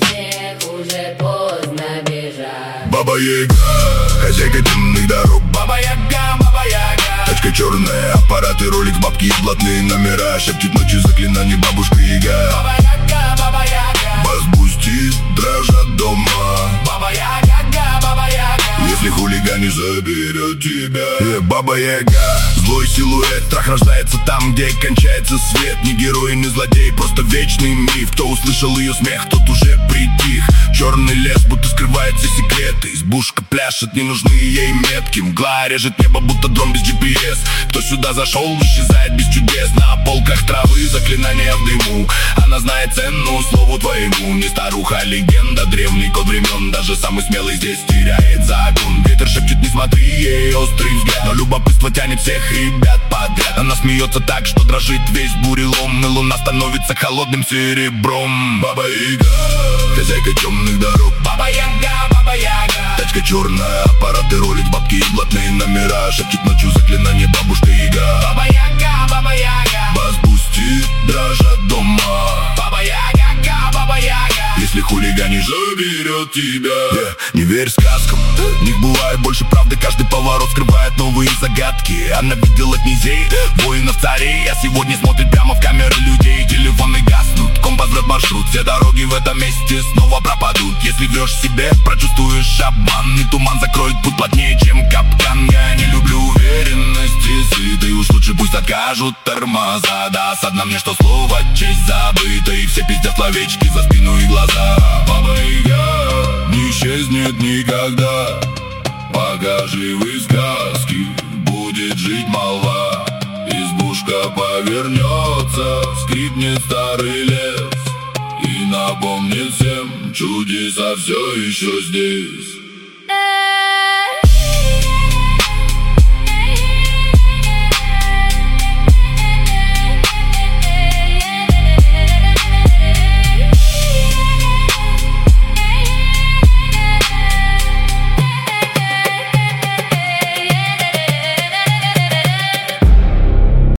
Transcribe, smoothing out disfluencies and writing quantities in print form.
снег, уже поздно бежать. Баба-Яга, хозяйка темных дорог. Баба-Яга, Баба-Яга. Тачка черная, аппараты, ролик, бабки и блатные номера. Шепчет ночью заклинание бабушка Яга. Баба-Яга, Баба-Яга. Бас бустит, дрожат дома. Баба-Яга, Баба-Яга. Если хулиган не заберет тебя. Баба-Яга, злой силуэт. Страх рождается там, где кончается свет. Не герой, не злодей, просто вечный миф. Кто услышал ее смех, тот уже притих. Черный лес, будто скрывает все секреты. Избушка пляшет, не нужны ей метки. Мгла режет небо, будто дрон без GPS. Кто сюда зашел, исчезает без чудес. На полках травы, заклинания в дыму. Она знает цену слову твоему. Не старуха, а легенда, древний код времен. Даже самый смелый здесь теряет закон. Ветер шепчет, не смотри, ей острый взгляд. Но любопытство тянет всех ребят подряд. Она смеется так, что дрожит весь бурелом. И луна становится холодным серебром. Баба-Яга, хозяйка темных дорог. Баба-Яга, Баба-Яга. Тачка черная, аппараты, ролик, бабки и блатные номера. Шепчет ночью заклинание бабушка Яга. Баба-Яга, Баба-Яга. Бас бустит, дрожат дома. Баба-Яга, Баба-Яга. Если хулиган не заберет тебя. Не верь сказкам, в них бывает больше правды. Каждый поворот скрывает новые загадки. Она видела князей, воинов, царей. А сегодня смотрит прямо в камеры людей. Телефоны гаснут, компас врет маршрут. Все дороги в этом месте снова пропадут. Если врешь себе, прочувствуешь обман. И туман закроет путь плотнее, чем капкан. Я не люблю уверенности, сытый. Уж лучше пусть откажут тормоза. Да, осадно мне, что слово честь забыта. И все пиздят словечки за спину и глаза. Баба-Яга не исчезнет никогда. Пока живы сказки, будет жить молва. Избушка повернется, скрипнет старый лес и напомнит всем, чудеса все еще здесь.